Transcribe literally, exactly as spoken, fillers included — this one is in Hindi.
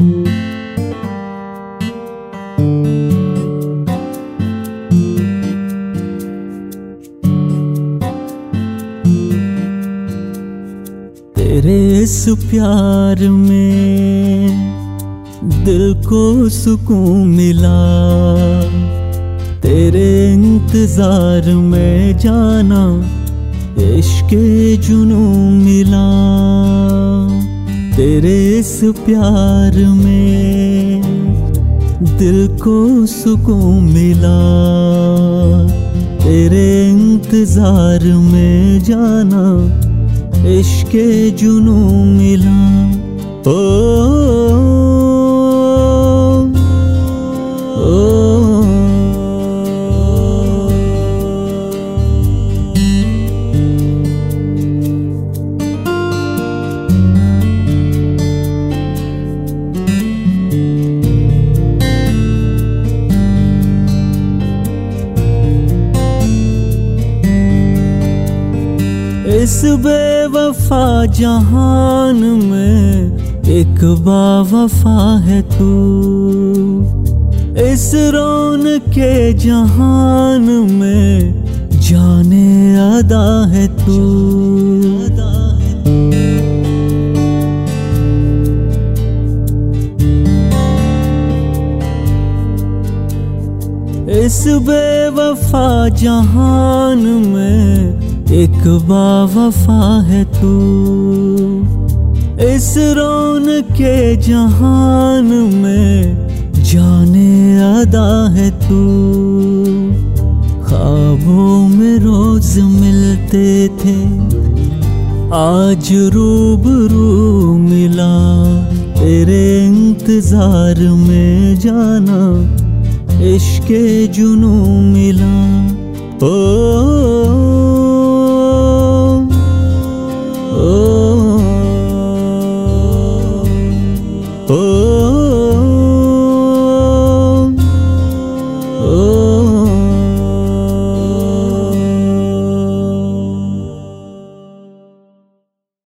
तेरे इस प्यार में दिल को सुकून मिला, तेरे इंतजार में जाना इश्क़ जुनून मिला। तेरे इस प्यार में दिल को सुकून मिला, तेरे इंतजार में जाना इश्क़ जुनून मिला। ओ, ओ, ओ, इस बेवफा जहान में एक बावफा है तू, इस रौनक के जहान में जाने अदा है तू। इस बेवफा जहान में एक बावफा है तू, इस रौनक के जहान में जाने अदा है तू। ख्वाबों में रोज मिलते थे, आज रूबरू मिला, तेरे इंतजार में जाना इश्क़ जुनून मिला। ओ